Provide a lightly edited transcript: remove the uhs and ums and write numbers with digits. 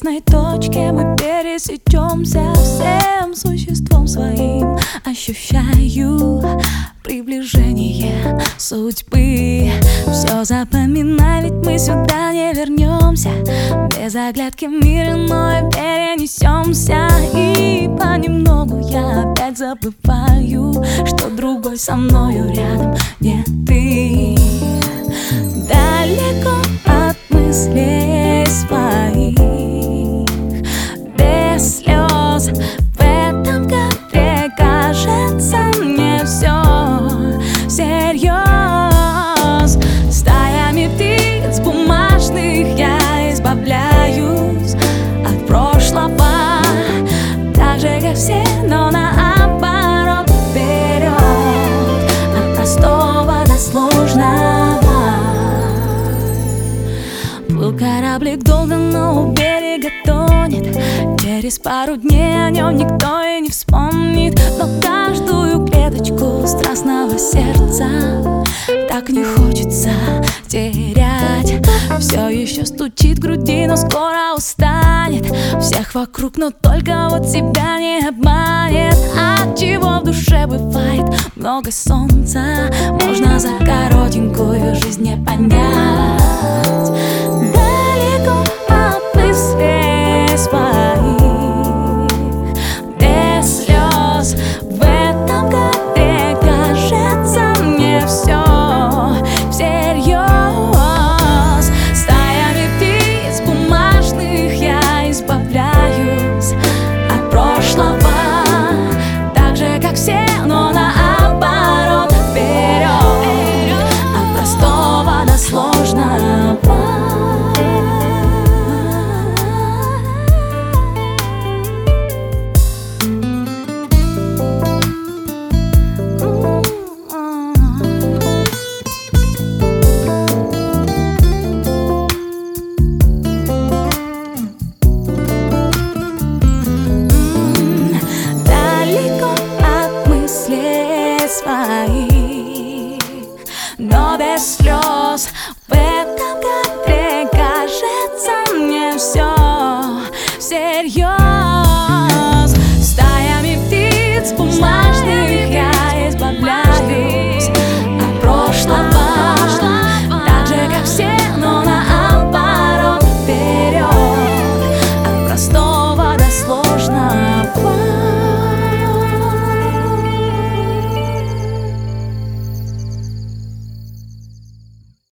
красной точке мы пересечемся. Всем существом своим ощущаю приближение судьбы. Все запоминай, ведь мы сюда не вернемся. Без оглядки в мир иной перенесемся. И понемногу я опять забываю, что другой со мною рядом не ты. Далеко от мыслей своих, без слез, в этом кадре кажется мне все всерьез. Стаями птиц бумажных я избавляюсь от прошлого, так же как все, но наоборот вперед, от простого до сложного. Плыл кораблик долго, но у берега тонет. Через пару дней о нем никто и не вспомнит. Но каждую клеточку страстного сердца так не хочется терять. Все еще стучит в груди, но скоро устанет. Всех вокруг, но только вот себя не обманет. От чего в душе бывает много солнца, можно за коротенькую жизнь не понять. Далеко